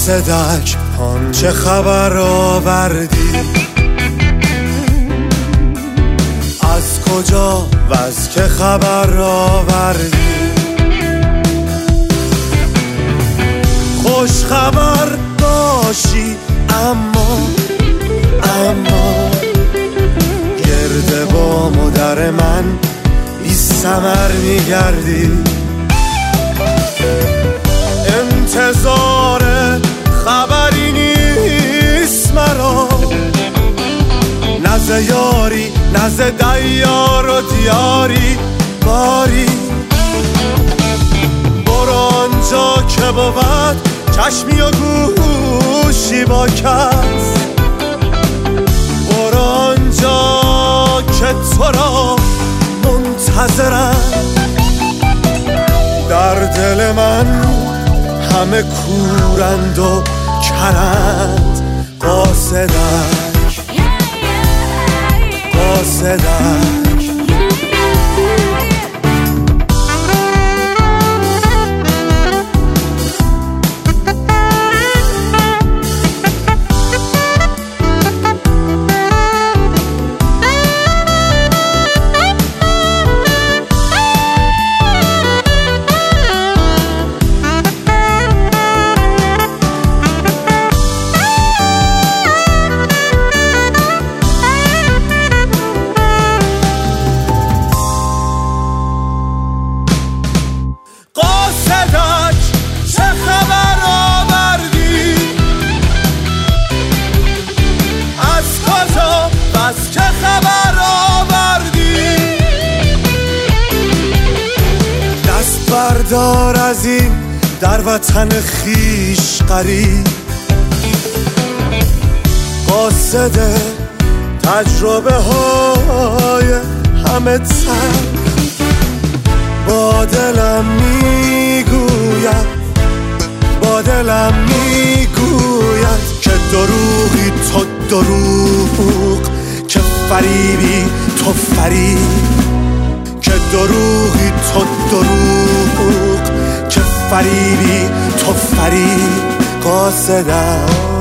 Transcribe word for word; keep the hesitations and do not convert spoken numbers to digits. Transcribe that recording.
قاصدک چه خبر آوردی؟ از کجا و از که خبر آوردی؟ خوش خبر باشی اما اما گرد با مادر من بی ثمر میگردی. انتظار خبری نیست مرا، نز یاری نز دیار و دیاری باری. برو آنجا که بود چشمی و گوشی با کس، برو آنجا که تو را منتظرم. در دل من همه کورند و کرند، قاصدک قاصدک. بردار از این در وطن خیش غریب، قاصد تجربه های همه تر. با دلم میگوید با دلم میگوید که دروغی تو دروغ، که فریبی تو فریب، که دروغی تو دروغ، که فریبی تو فریب. قاصدک